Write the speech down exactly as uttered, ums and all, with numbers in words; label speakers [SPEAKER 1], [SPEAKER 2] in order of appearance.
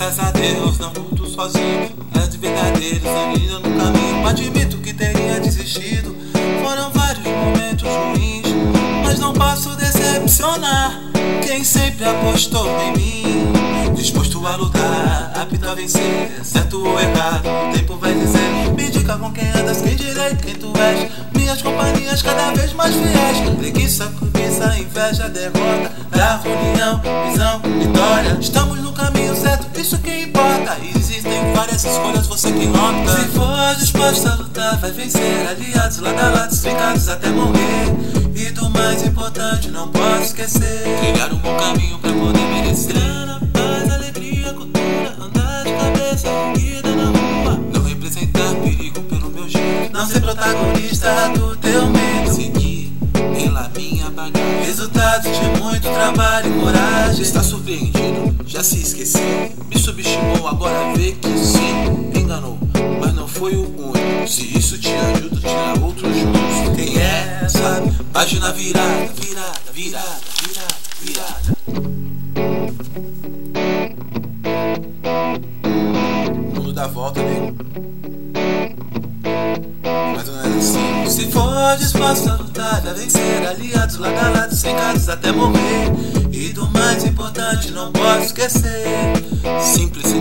[SPEAKER 1] Graças a Deus não luto sozinho, é de verdadeiros ainda no caminho. Admito que teria desistido, foram vários momentos ruins, mas não posso decepcionar quem sempre apostou em mim. Disposto a lutar, apto a vencer, certo ou errado, o tempo vai dizer. Me diga com quem andas, quem direi quem tu és. Minhas companhias cada vez mais fiéis. Preguiça, cobiça, inveja, derrota, da união, visão, vitória. Estamos no caminho certo, isso que importa. Existem várias escolhas, você quem opta. Se for disposto a lutar, vai vencer. Aliados, lado a lado, ficados até morrer. E do mais importante, não posso esquecer: trilhar um bom caminho pra poder merecer. Grana, paz, alegria, cultura, andar de cabeça erguida na rua. Não representar perigo pelo meu jeito, não ser protagonista do teu medo. Seguir pela minha bagagem, resultados de muito trabalho e coragem. Está surpreendido, já se esqueceu. Me subestimou, agora vê que sim. Enganou, mas não foi o único. Se isso te ajuda, tira outros juntos. Quem é, sabe? Página virada, virada, virada, virada, virada. O mundo dá volta, nego. Mas não é assim. Se for disposto a lutar, vai vencer. Aliados, lado a lado, sem casos até morrer. E do mais importante, não posso esquecer: simples